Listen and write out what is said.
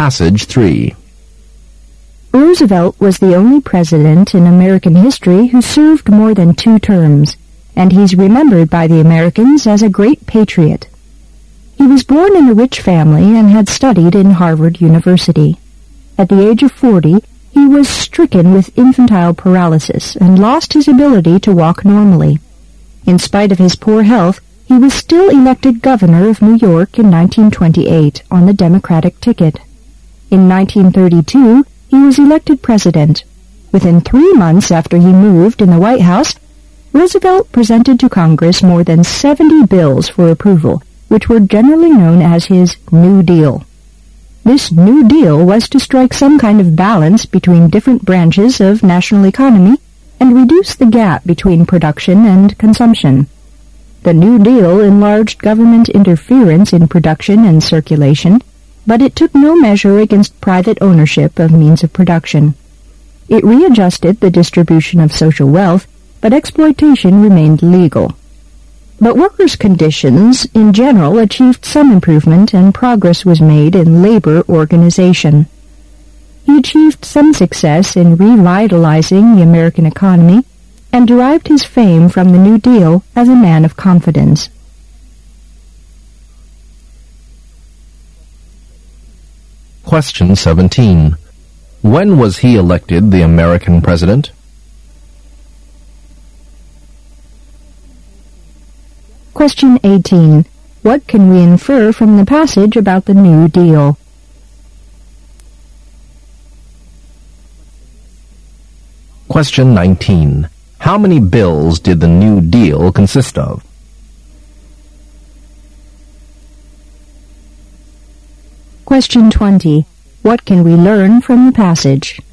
Passage 3. Roosevelt was the only president in American history who served more than 2 terms, and he's remembered by the Americans as a great patriot. He was born in a rich family and had studied in Harvard University. At the age of 40, he was stricken with infantile paralysis and lost his ability to walk normally. In spite of his poor health, he was still elected governor of New York in 1928 on the Democratic ticket. In 1932, he was elected president. Within 3 months after he moved in the White House, Roosevelt presented to Congress more than 70 bills for approval, which were generally known as his New Deal. This New Deal was to strike some kind of balance between different branches of national economy and reduce the gap between production and consumption. The New Deal enlarged government interference in production and circulation, but it took no measure against private ownership of means of production. It readjusted the distribution of social wealth, but exploitation remained legal. But workers' conditions, in general, achieved some improvement and progress was made in labor organization. He achieved some success in revitalizing the American economy and derived his fame from the New Deal as a man of confidence. Question 17. When was he elected the American president? Question 18. What can we infer from the passage about the New Deal? Question 19. How many bills did the New Deal consist of? Question 20. What can we learn from the passage?